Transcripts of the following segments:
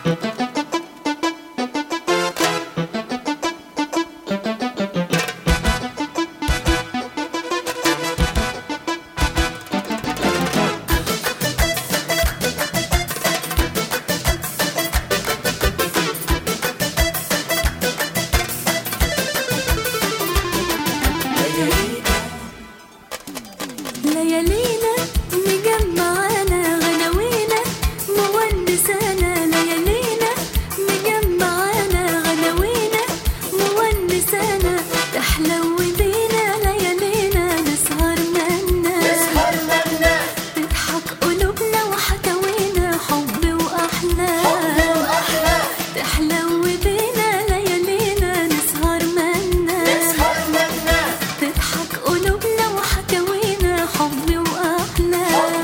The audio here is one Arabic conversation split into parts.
ليالينا مجمعانا غناوينا مونسانا، ليالينا مجمعانا غناوينا مونسانا، تحلو بينا ليالينا نسهر منا تضحك قلوبنا وحكاوينا حب وأحلام تحلو بينا ليالينا نسهر منا تضحك قلوبنا وحكاوينا حب وأحلام.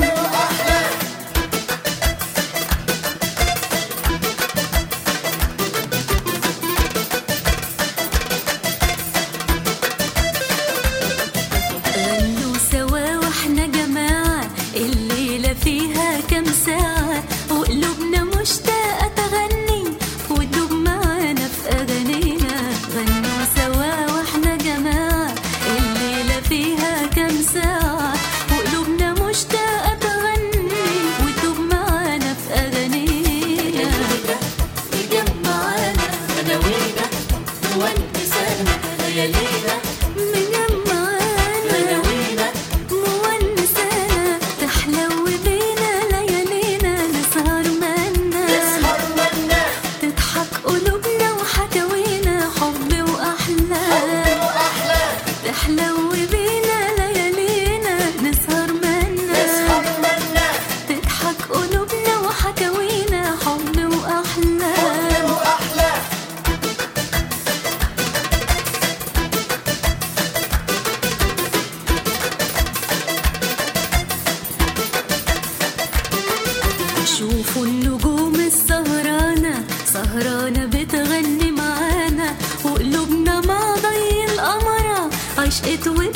غنوا سوا واحنا جماعة الليلة فيها كام ساعة وقلوبنا مشتاقة تغني ودوب معانا في أغانينا. غنوا سوا واحنا جماعة الليلة فيها كام ساعة وقلوبنا مشتاقة تغني ودوب معانا في أغانينا. مجمعانا غناوينا مونسانا، ليالينا مجمعانا غناوينا مونسانا، تحلو بينا ليالينا نسهر منا تضحك قلوبنا وحكاوينا حب وأحلام تحلو بينا ليالينا نسهر منا تضحك قلوبنا وحكاوينا حب وأحلام. شوفوا النجوم السهرانة سهرانة بتغني معانا وقلوبنا مع ضي القمرة عشقت